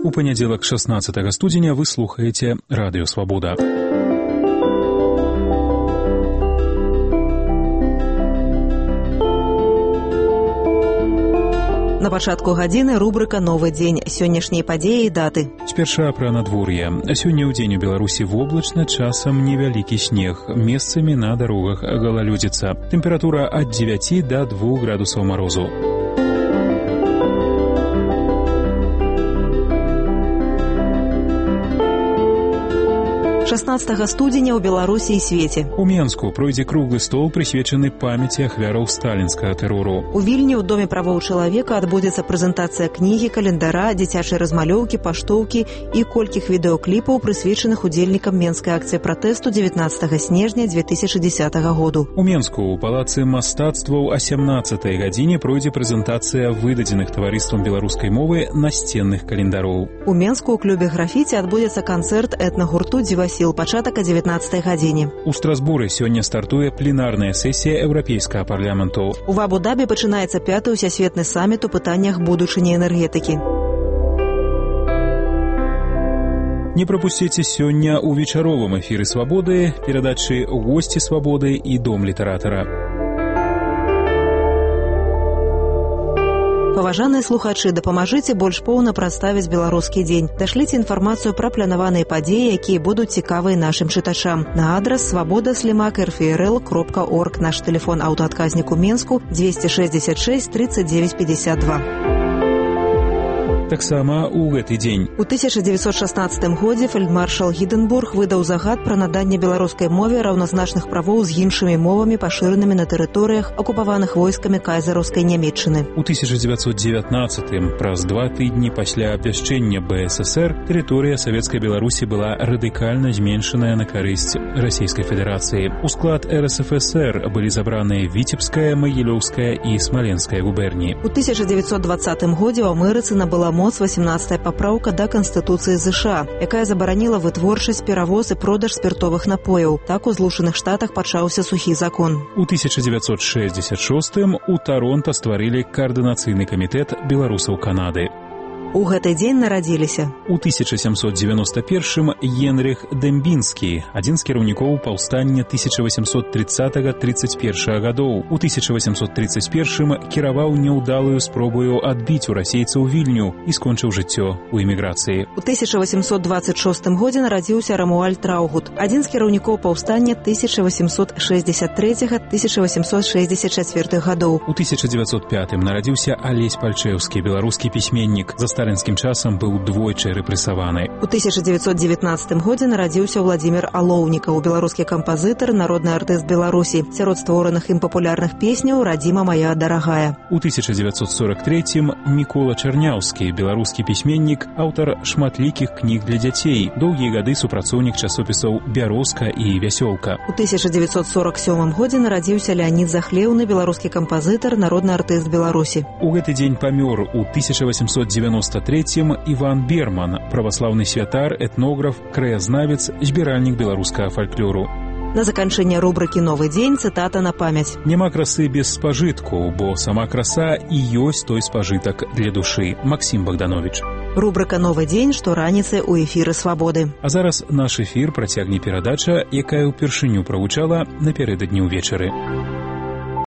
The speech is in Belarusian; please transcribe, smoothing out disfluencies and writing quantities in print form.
У панядзелак 16 студзеня вы слухаеце Радыё Свабода. На пачатку гадзіны рубрыка «Новы дзень». Сённяшнія падзеі і даты. Спярша пра надвор'е. Сёння ўдзень у Беларусі воблачна, часам невялікі снег. Месцамі на дарогах галалёдзіца. Тэмпература ад 9 до 2 градусаў марозу. – 16 студзеня ў Беларусі і свеце. У Менску пройдзе круглы стол, прысвечаны памяці ахвяраў сталінскага тэрору. У Вільні ў Доме правоў чалавека адбудзецца прэзентацыя кнігі, календара, дзіцячай размалёўкі, паштоўкі і колькіх відэакліпаў, прысвечаных удзельнікам менскай акцыі пратэсту 19 снежня 2010 году. У Менску ў палацы мастацтваў о 17 гадзіне пройдзе прэзентацыя выдадзеных таварыствам беларускай мовы насценных календароў. У Менску ў клубе графіці адбудзецца канцэрт этнагурту «Дзівасіл», пачатак о 19 гадзіне. У Страсбуры сёння стартуе пленарная сесія Еўрапейскага парламенту. У Абу-Дабі пачынаецца 5-й усесветны саміт у пытаннях будучыні энергетыкі. Не прапусціце сёння ў вечаровым эфіры «Свабоды» перадачы «Госці Свабоды» і «Дом літаратара». Паважаныя слухачы, дапамажыце больш поўна прадставіць беларускі дзень. Дашліце інфармацыю пра планаваныя падзеі, якія будуць цікавыя нашым чытачам. На адрас svoboda@rfrl.org. Наш тэлефон аўтаадказнік у Менску 266 39 52. Таксама ў гэты дзень. У 1916 годзе фельдмаршал Гінденбург выдаў загад пра наданне беларускай мове раўназначных правоў з іншымі мовамі, пашыранымі на тэрыторыях, акупаваных войскамі кайзераўскай Нямецчыны. У 1919 праз 2 тыдні пасля абвяшчэння БССР тэрыторыя Савецкай Беларусі была радыкальна зменшаная на карысць Расійскай Федэрацыі. У склад РСФСР былі забраныя Віцебская, Магілёўская і Смаленская губерні. У 1920 годзе ў Амерыцы набыла моц 18-я папраўка да Канстытуцыі ЗША, якая забараніла вытворчасць, перавоз і продаж спіртовых напояў. Так у Злучаных Штатах пачаўся сухі закон. У 1966 у Таронта стварылі каардынацыйны камітэт беларусаў Канады. У гэты дзень нарадзіліся. У 1791 Генрых Дэмбінскі, адзін з кіраўнікоў паўстання 1830-31 гадоў. У 1831 кіраваў няўдалую спробую адбіць у расейцаў Вільню і скончыў жыццё ў эміграцыі. У 1826 годзе нарадзіўся Рамуальд Траўгут, адзін з кіраўнікоў паўстання 1863-1864 гадоў. У 1905 нарадзіўся Алесь Пальчэўскі, беларускі пісьменнік. За сталінскім часам быў двойчы рэпрэсаваны. У 1919 годзе нарадзіўся Владзімір Алоўнікаў, беларускі кампазітар, народны артыст Беларусі. Сярод створаных ім папулярных песняў «Радзіма мая дарагая». У 1943 Мікола Чарняўскі, беларускі пісьменнік, аўтар шматлікіх кніг для дзяцей, доўгія гады супрацоўнік часопісаў «Бярозка» і «Вясёлка». У 1947 годзе нарадзіўся Леанід Захлеўны, беларускі кампазітар, народны артыст Беларусі. У гэты дзень памёр у 1893 Іван Берман, праваслаўны святар, этнограф, краязнавец, збіральнік беларускага фальклору. На заканчэнне рубрыкі «Новы дзень» цытата на памяць. Няма красы без спажытку, бо сама краса і ёсць той спажытак для душы. Максім Богданович. Рубрыка «Новы дзень» штораніцай у эфіры «Свабоды». А зараз наш эфір працягне перадача, якая ўпершыню прагучала напярэдадні ўвечары.